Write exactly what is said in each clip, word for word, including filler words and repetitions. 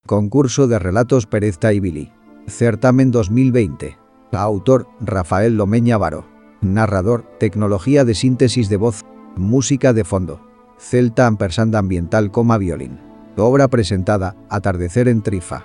Concurso de relatos Pérez Taibili. Certamen dos mil veinte. Autor, Rafael Lomeña Varo. Narrador, tecnología de síntesis de voz. Música de fondo. Celta ampersand ambiental, coma violín. Obra presentada, Atardecer en Trifa.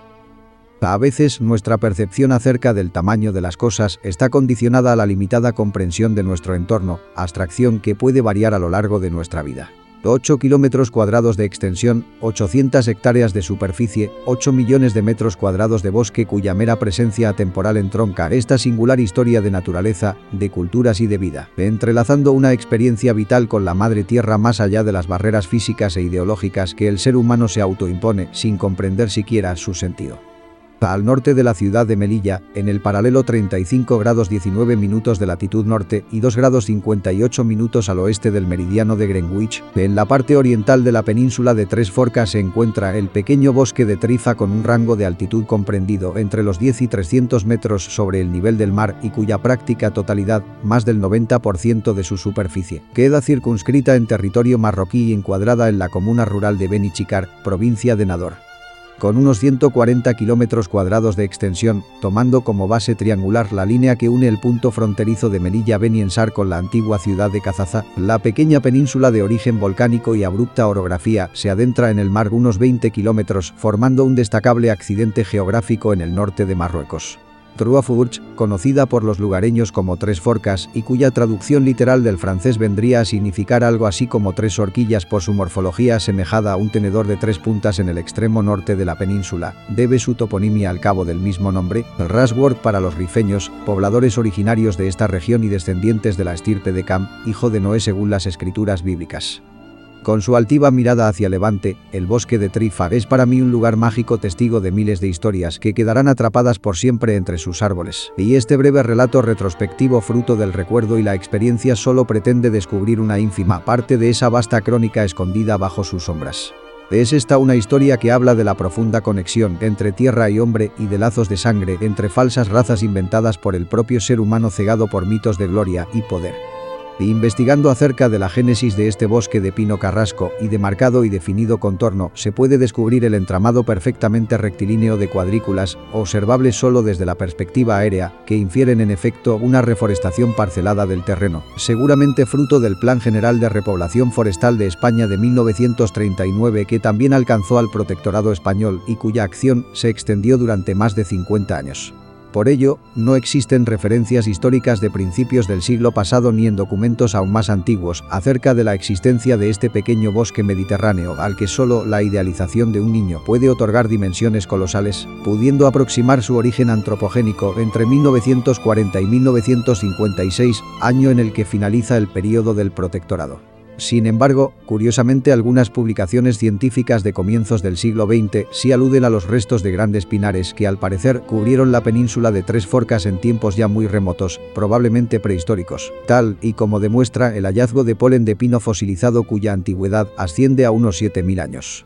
A veces nuestra percepción acerca del tamaño de las cosas está condicionada a la limitada comprensión de nuestro entorno, abstracción que puede variar a lo largo de nuestra vida. ocho kilómetros cuadrados de extensión, ochocientas hectáreas de superficie, ocho millones de metros cuadrados de bosque cuya mera presencia atemporal entronca esta singular historia de naturaleza, de culturas y de vida, entrelazando una experiencia vital con la madre tierra más allá de las barreras físicas e ideológicas que el ser humano se autoimpone sin comprender siquiera su sentido. Al norte de la ciudad de Melilla, en el paralelo treinta y cinco grados diecinueve minutos de latitud norte y dos grados cincuenta y ocho minutos al oeste del meridiano de Greenwich, en la parte oriental de la península de Tres Forcas se encuentra el pequeño bosque de Trifa con un rango de altitud comprendido entre los diez y trescientos metros sobre el nivel del mar y cuya práctica totalidad, más del noventa por ciento de su superficie, queda circunscrita en territorio marroquí y encuadrada en la comuna rural de Benichícar, provincia de Nador. Con unos ciento cuarenta kilómetros cuadrados de extensión, tomando como base triangular la línea que une el punto fronterizo de Melilla-Beni Ensar con la antigua ciudad de Cazaza, la pequeña península de origen volcánico y abrupta orografía se adentra en el mar unos veinte kilómetros, formando un destacable accidente geográfico en el norte de Marruecos. Trois Fourches, conocida por los lugareños como Tres Forcas y cuya traducción literal del francés vendría a significar algo así como tres horquillas por su morfología asemejada a un tenedor de tres puntas en el extremo norte de la península, debe su toponimia al cabo del mismo nombre, Rasworth para los rifeños, pobladores originarios de esta región y descendientes de la estirpe de Cam, hijo de Noé según las escrituras bíblicas. Con su altiva mirada hacia levante, el bosque de Trifa es para mí un lugar mágico testigo de miles de historias que quedarán atrapadas por siempre entre sus árboles. Y este breve relato retrospectivo fruto del recuerdo y la experiencia solo pretende descubrir una ínfima parte de esa vasta crónica escondida bajo sus sombras. Es esta una historia que habla de la profunda conexión entre tierra y hombre y de lazos de sangre entre falsas razas inventadas por el propio ser humano cegado por mitos de gloria y poder. Investigando acerca de la génesis de este bosque de pino carrasco y de marcado y definido contorno, se puede descubrir el entramado perfectamente rectilíneo de cuadrículas, observables solo desde la perspectiva aérea, que infieren en efecto una reforestación parcelada del terreno, seguramente fruto del Plan General de Repoblación Forestal de España de mil novecientos treinta y nueve que también alcanzó al Protectorado español y cuya acción se extendió durante más de cincuenta años. Por ello, no existen referencias históricas de principios del siglo pasado ni en documentos aún más antiguos acerca de la existencia de este pequeño bosque mediterráneo al que solo la idealización de un niño puede otorgar dimensiones colosales, pudiendo aproximar su origen antropogénico entre mil novecientos cuarenta y mil novecientos cincuenta y seis, año en el que finaliza el período del Protectorado. Sin embargo, curiosamente algunas publicaciones científicas de comienzos del siglo veinte sí aluden a los restos de grandes pinares que al parecer cubrieron la península de Tres Forcas en tiempos ya muy remotos, probablemente prehistóricos, tal y como demuestra el hallazgo de polen de pino fosilizado cuya antigüedad asciende a unos siete mil años.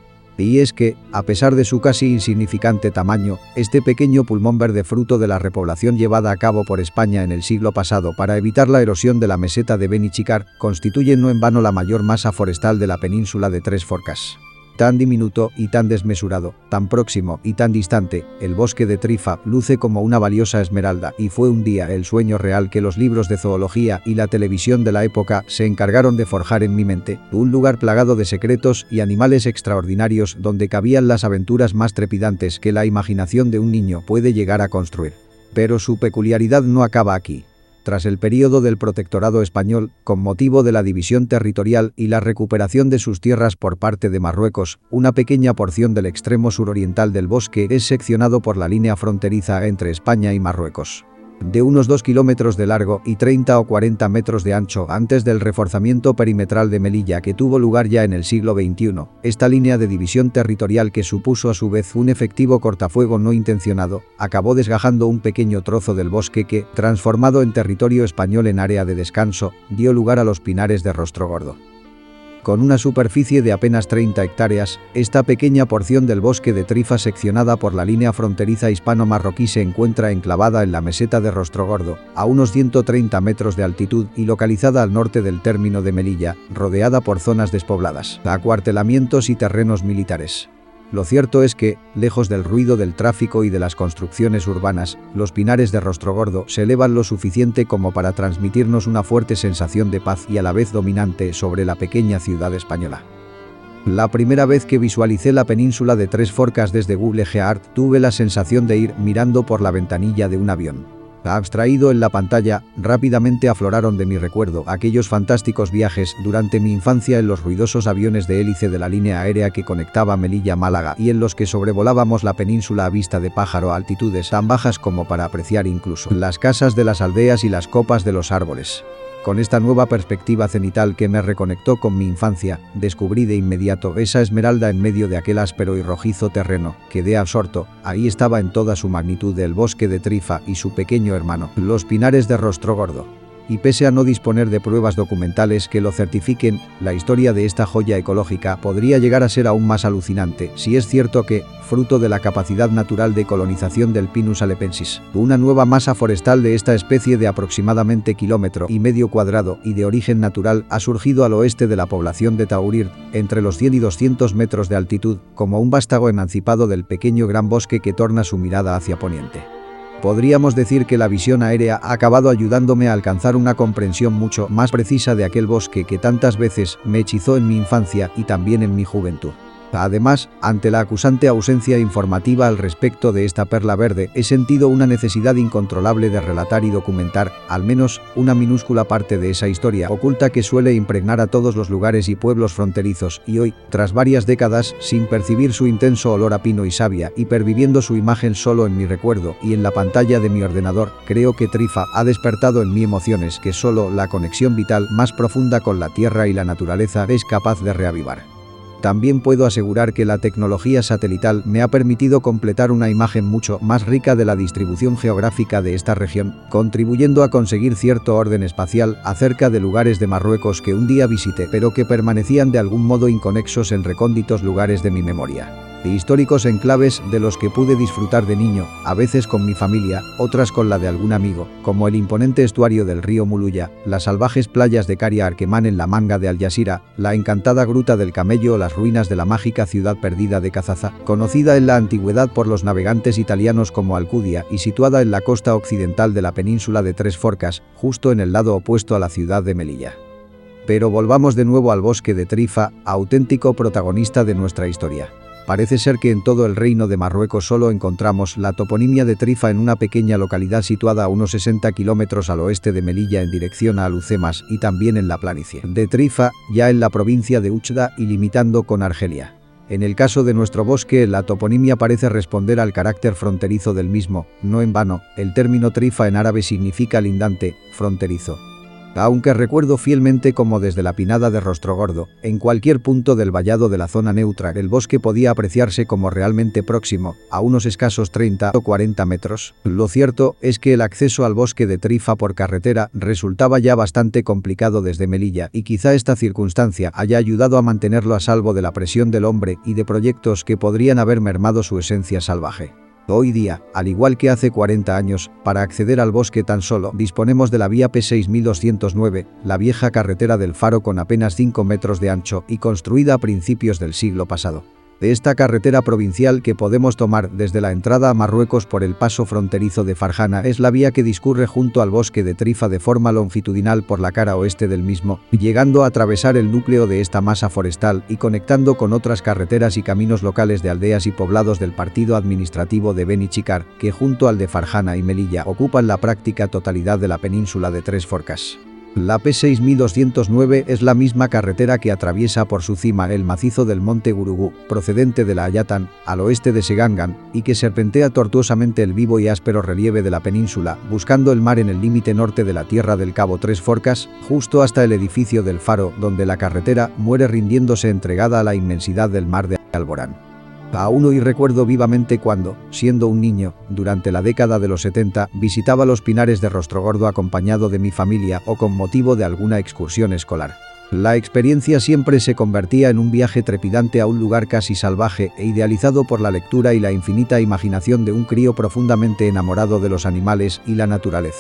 Y es que, a pesar de su casi insignificante tamaño, este pequeño pulmón verde fruto de la repoblación llevada a cabo por España en el siglo pasado para evitar la erosión de la meseta de Benichícar, constituye no en vano la mayor masa forestal de la península de Tres Forcas. Tan diminuto y tan desmesurado, tan próximo y tan distante, el bosque de Trifa luce como una valiosa esmeralda y fue un día el sueño real que los libros de zoología y la televisión de la época se encargaron de forjar en mi mente, un lugar plagado de secretos y animales extraordinarios donde cabían las aventuras más trepidantes que la imaginación de un niño puede llegar a construir. Pero su peculiaridad no acaba aquí. Tras el período del Protectorado español, con motivo de la división territorial y la recuperación de sus tierras por parte de Marruecos, una pequeña porción del extremo suroriental del bosque es seccionado por la línea fronteriza entre España y Marruecos. De unos dos kilómetros de largo y treinta o cuarenta metros de ancho antes del reforzamiento perimetral de Melilla que tuvo lugar ya en el siglo veintiuno, esta línea de división territorial que supuso a su vez un efectivo cortafuego no intencionado, acabó desgajando un pequeño trozo del bosque que, transformado en territorio español en área de descanso, dio lugar a los pinares de Rostrogordo. Con una superficie de apenas treinta hectáreas, esta pequeña porción del bosque de Trifa seccionada por la línea fronteriza hispano-marroquí se encuentra enclavada en la meseta de Rostrogordo, a unos ciento treinta metros de altitud y localizada al norte del término de Melilla, rodeada por zonas despobladas, acuartelamientos y terrenos militares. Lo cierto es que, lejos del ruido del tráfico y de las construcciones urbanas, los pinares de Rostrogordo se elevan lo suficiente como para transmitirnos una fuerte sensación de paz y a la vez dominante sobre la pequeña ciudad española. La primera vez que visualicé la península de Tres Forcas desde Google Earth tuve la sensación de ir mirando por la ventanilla de un avión. Abstraído en la pantalla, rápidamente afloraron de mi recuerdo aquellos fantásticos viajes durante mi infancia en los ruidosos aviones de hélice de la línea aérea que conectaba Melilla-Málaga y en los que sobrevolábamos la península a vista de pájaro a altitudes tan bajas como para apreciar incluso las casas de las aldeas y las copas de los árboles. Con esta nueva perspectiva cenital que me reconectó con mi infancia, descubrí de inmediato esa esmeralda en medio de aquel áspero y rojizo terreno. Quedé absorto. Ahí estaba en toda su magnitud el bosque de Trifa y su pequeño hermano, los pinares de Rostrogordo. Y pese a no disponer de pruebas documentales que lo certifiquen, la historia de esta joya ecológica podría llegar a ser aún más alucinante si es cierto que, fruto de la capacidad natural de colonización del Pinus alepensis, una nueva masa forestal de esta especie de aproximadamente kilómetro y medio cuadrado y de origen natural ha surgido al oeste de la población de Taurir, entre los cien y doscientos metros de altitud, como un vástago emancipado del pequeño gran bosque que torna su mirada hacia poniente. Podríamos decir que la visión aérea ha acabado ayudándome a alcanzar una comprensión mucho más precisa de aquel bosque que tantas veces me hechizó en mi infancia y también en mi juventud. Además, ante la acusante ausencia informativa al respecto de esta perla verde, he sentido una necesidad incontrolable de relatar y documentar, al menos, una minúscula parte de esa historia oculta que suele impregnar a todos los lugares y pueblos fronterizos y hoy, tras varias décadas, sin percibir su intenso olor a pino y savia y perviviendo su imagen solo en mi recuerdo y en la pantalla de mi ordenador, creo que Trifa ha despertado en mí emociones que solo la conexión vital más profunda con la tierra y la naturaleza es capaz de reavivar. También puedo asegurar que la tecnología satelital me ha permitido completar una imagen mucho más rica de la distribución geográfica de esta región, contribuyendo a conseguir cierto orden espacial acerca de lugares de Marruecos que un día visité pero que permanecían de algún modo inconexos en recónditos lugares de mi memoria. De históricos enclaves de los que pude disfrutar de niño, a veces con mi familia, otras con la de algún amigo, como el imponente estuario del río Muluya, las salvajes playas de Caria Arquemán en la Manga de Al Jazeera, la encantada Gruta del Camello o las ruinas de la mágica ciudad perdida de Cazaza, conocida en la antigüedad por los navegantes italianos como Alcudia y situada en la costa occidental de la península de Tres Forcas, justo en el lado opuesto a la ciudad de Melilla. Pero volvamos de nuevo al bosque de Trifa, auténtico protagonista de nuestra historia. Parece ser que en todo el reino de Marruecos solo encontramos la toponimia de Trifa en una pequeña localidad situada a unos sesenta kilómetros al oeste de Melilla en dirección a Alucemas y también en la planicie de Trifa, ya en la provincia de Uchda y limitando con Argelia. En el caso de nuestro bosque, la toponimia parece responder al carácter fronterizo del mismo, no en vano, el término Trifa en árabe significa lindante, fronterizo. Aunque recuerdo fielmente como desde la pinada de Rostrogordo, en cualquier punto del vallado de la zona neutra el bosque podía apreciarse como realmente próximo, a unos escasos treinta o cuarenta metros. Lo cierto es que el acceso al bosque de Trifa por carretera resultaba ya bastante complicado desde Melilla y quizá esta circunstancia haya ayudado a mantenerlo a salvo de la presión del hombre y de proyectos que podrían haber mermado su esencia salvaje. Hoy día, al igual que hace cuarenta años, para acceder al bosque tan solo disponemos de la vía P seis mil doscientos nueve, la vieja carretera del Faro con apenas cinco metros de ancho y construida a principios del siglo pasado. De esta carretera provincial que podemos tomar desde la entrada a Marruecos por el paso fronterizo de Farjana es la vía que discurre junto al bosque de Trifa de forma longitudinal por la cara oeste del mismo, llegando a atravesar el núcleo de esta masa forestal y conectando con otras carreteras y caminos locales de aldeas y poblados del partido administrativo de Beni Chikar, que junto al de Farjana y Melilla ocupan la práctica totalidad de la península de Tres Forcas. La P seis mil doscientos nueve es la misma carretera que atraviesa por su cima el macizo del monte Gurugú, procedente de la Ayatán, al oeste de Segangan, y que serpentea tortuosamente el vivo y áspero relieve de la península, buscando el mar en el límite norte de la tierra del Cabo Tres Forcas, justo hasta el edificio del Faro, donde la carretera muere rindiéndose entregada a la inmensidad del mar de Alborán. Aún hoy recuerdo vivamente cuando, siendo un niño, durante la década de los setenta, visitaba los pinares de Rostrogordo acompañado de mi familia o con motivo de alguna excursión escolar. La experiencia siempre se convertía en un viaje trepidante a un lugar casi salvaje e idealizado por la lectura y la infinita imaginación de un crío profundamente enamorado de los animales y la naturaleza.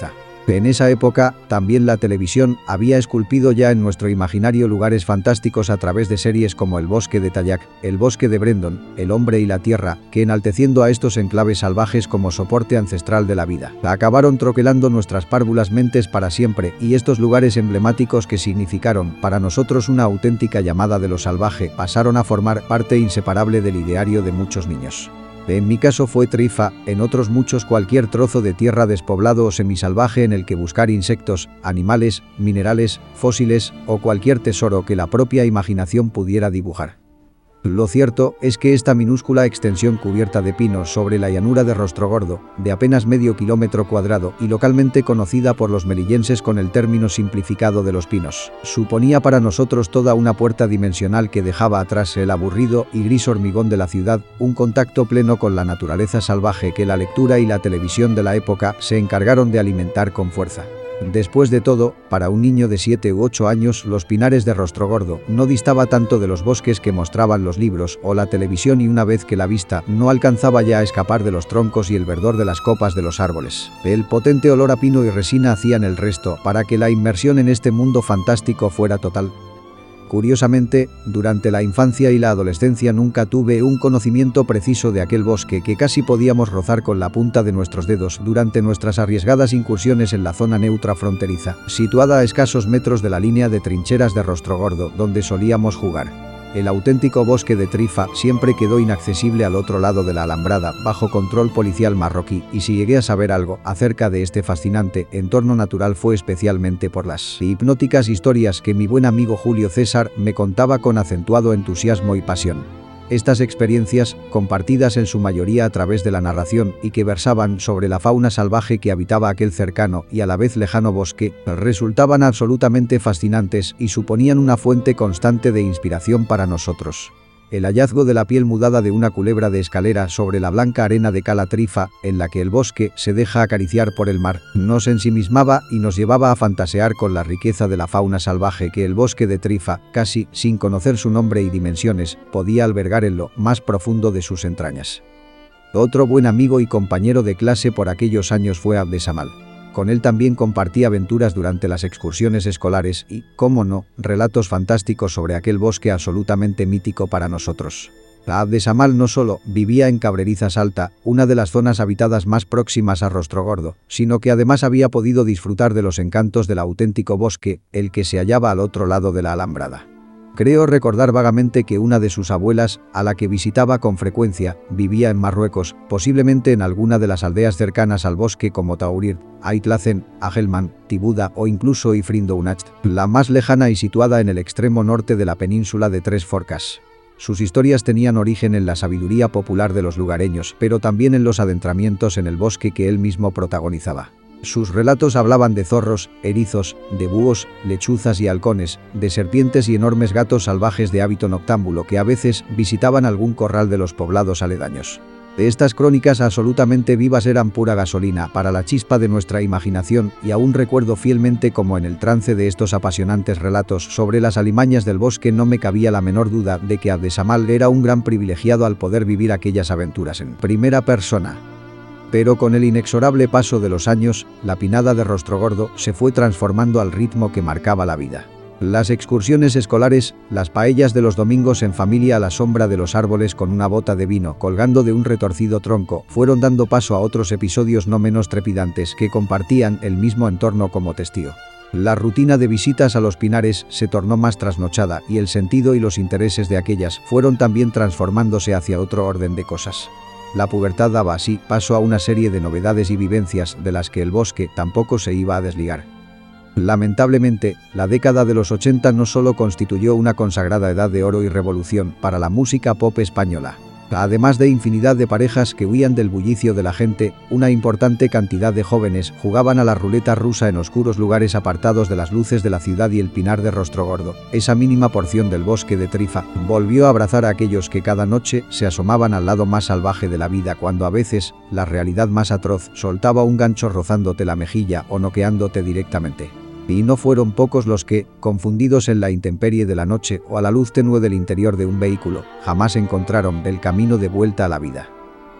En esa época, también la televisión había esculpido ya en nuestro imaginario lugares fantásticos a través de series como El bosque de Tallac, El bosque de Brendon, El hombre y la tierra, que enalteciendo a estos enclaves salvajes como soporte ancestral de la vida, acabaron troquelando nuestras párvulas mentes para siempre, y estos lugares emblemáticos que significaron para nosotros una auténtica llamada de lo salvaje pasaron a formar parte inseparable del ideario de muchos niños. En mi caso fue Trifa, en otros muchos cualquier trozo de tierra despoblado o semisalvaje en el que buscar insectos, animales, minerales, fósiles o cualquier tesoro que la propia imaginación pudiera dibujar. Lo cierto es que esta minúscula extensión cubierta de pinos sobre la llanura de Rostrogordo, de apenas medio kilómetro cuadrado y localmente conocida por los melillenses con el término simplificado de los pinos, suponía para nosotros toda una puerta dimensional que dejaba atrás el aburrido y gris hormigón de la ciudad, un contacto pleno con la naturaleza salvaje que la lectura y la televisión de la época se encargaron de alimentar con fuerza. Después de todo, para un niño de siete u ocho años, los pinares de Rostrogordo no distaba tanto de los bosques que mostraban los libros o la televisión, y una vez que la vista no alcanzaba ya a escapar de los troncos y el verdor de las copas de los árboles, el potente olor a pino y resina hacían el resto para que la inmersión en este mundo fantástico fuera total. Curiosamente, durante la infancia y la adolescencia nunca tuve un conocimiento preciso de aquel bosque que casi podíamos rozar con la punta de nuestros dedos durante nuestras arriesgadas incursiones en la zona neutra fronteriza, situada a escasos metros de la línea de trincheras de Rostrogordo, donde solíamos jugar. El auténtico bosque de Trifa siempre quedó inaccesible al otro lado de la alambrada, bajo control policial marroquí, y si llegué a saber algo acerca de este fascinante entorno natural fue especialmente por las hipnóticas historias que mi buen amigo Julio César me contaba con acentuado entusiasmo y pasión. Estas experiencias, compartidas en su mayoría a través de la narración y que versaban sobre la fauna salvaje que habitaba aquel cercano y a la vez lejano bosque, resultaban absolutamente fascinantes y suponían una fuente constante de inspiración para nosotros. El hallazgo de la piel mudada de una culebra de escalera sobre la blanca arena de Cala Trifa, en la que el bosque se deja acariciar por el mar, nos ensimismaba y nos llevaba a fantasear con la riqueza de la fauna salvaje que el bosque de Trifa, casi sin conocer su nombre y dimensiones, podía albergar en lo más profundo de sus entrañas. Otro buen amigo y compañero de clase por aquellos años fue Abdesamal. Con él también compartí aventuras durante las excursiones escolares y, cómo no, relatos fantásticos sobre aquel bosque absolutamente mítico para nosotros. Abdesamal no solo vivía en Cabreriza Salta, una de las zonas habitadas más próximas a Rostrogordo, sino que además había podido disfrutar de los encantos del auténtico bosque, el que se hallaba al otro lado de la alambrada. Creo recordar vagamente que una de sus abuelas, a la que visitaba con frecuencia, vivía en Marruecos, posiblemente en alguna de las aldeas cercanas al bosque como Taurir, Aitlacen, Agelman, Tibuda o incluso Ifrindounach, la más lejana y situada en el extremo norte de la península de Tres Forcas. Sus historias tenían origen en la sabiduría popular de los lugareños, pero también en los adentramientos en el bosque que él mismo protagonizaba. Sus relatos hablaban de zorros, erizos, de búhos, lechuzas y halcones, de serpientes y enormes gatos salvajes de hábito noctámbulo que a veces visitaban algún corral de los poblados aledaños. Estas crónicas absolutamente vivas eran pura gasolina para la chispa de nuestra imaginación, y aún recuerdo fielmente cómo en el trance de estos apasionantes relatos sobre las alimañas del bosque no me cabía la menor duda de que Abdesamal era un gran privilegiado al poder vivir aquellas aventuras en primera persona. Pero con el inexorable paso de los años, la pinada de Rostrogordo se fue transformando al ritmo que marcaba la vida. Las excursiones escolares, las paellas de los domingos en familia a la sombra de los árboles con una bota de vino colgando de un retorcido tronco, fueron dando paso a otros episodios no menos trepidantes que compartían el mismo entorno como testigo. La rutina de visitas a los pinares se tornó más trasnochada y el sentido y los intereses de aquellas fueron también transformándose hacia otro orden de cosas. La pubertad daba así paso a una serie de novedades y vivencias de las que el bosque tampoco se iba a desligar. Lamentablemente, la década de los ochenta no solo constituyó una consagrada edad de oro y revolución para la música pop española. Además de infinidad de parejas que huían del bullicio de la gente, una importante cantidad de jóvenes jugaban a la ruleta rusa en oscuros lugares apartados de las luces de la ciudad, y el pinar de Rostrogordo, esa mínima porción del bosque de Trifa, volvió a abrazar a aquellos que cada noche se asomaban al lado más salvaje de la vida, cuando a veces la realidad más atroz soltaba un gancho rozándote la mejilla o noqueándote directamente. Y no fueron pocos los que, confundidos en la intemperie de la noche o a la luz tenue del interior de un vehículo, jamás encontraron el camino de vuelta a la vida.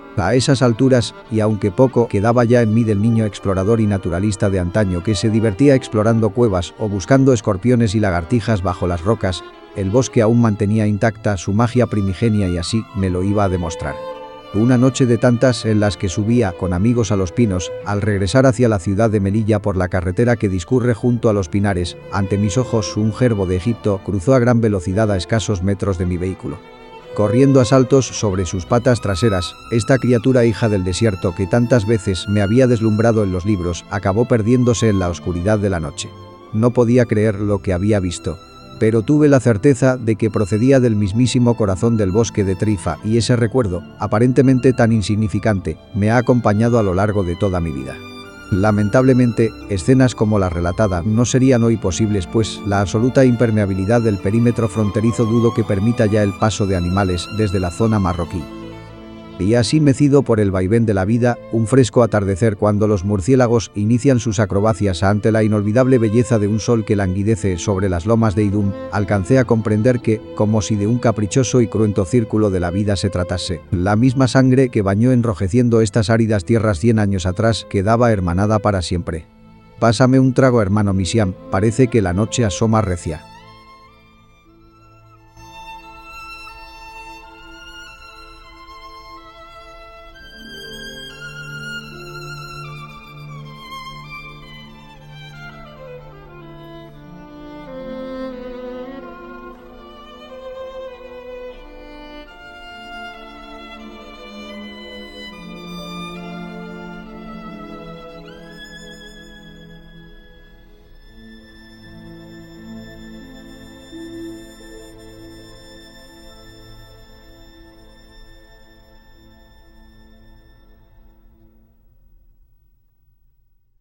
A esas alturas, y aunque poco quedaba ya en mí del niño explorador y naturalista de antaño que se divertía explorando cuevas o buscando escorpiones y lagartijas bajo las rocas, el bosque aún mantenía intacta su magia primigenia y así me lo iba a demostrar. Una noche de tantas en las que subía con amigos a los pinos, al regresar hacia la ciudad de Melilla por la carretera que discurre junto a los pinares, ante mis ojos un gerbo de Egipto cruzó a gran velocidad a escasos metros de mi vehículo. Corriendo a saltos sobre sus patas traseras, esta criatura hija del desierto que tantas veces me había deslumbrado en los libros acabó perdiéndose en la oscuridad de la noche. No podía creer lo que había visto, pero tuve la certeza de que procedía del mismísimo corazón del bosque de Trifa y ese recuerdo, aparentemente tan insignificante, me ha acompañado a lo largo de toda mi vida. Lamentablemente, escenas como la relatada no serían hoy posibles pues la absoluta impermeabilidad del perímetro fronterizo dudo que permita ya el paso de animales desde la zona marroquí. Y así mecido por el vaivén de la vida, un fresco atardecer cuando los murciélagos inician sus acrobacias ante la inolvidable belleza de un sol que languidece sobre las lomas de Idum, alcancé a comprender que, como si de un caprichoso y cruento círculo de la vida se tratase, la misma sangre que bañó enrojeciendo estas áridas tierras cien años atrás quedaba hermanada para siempre. Pásame un trago, hermano Misiam, parece que la noche asoma recia.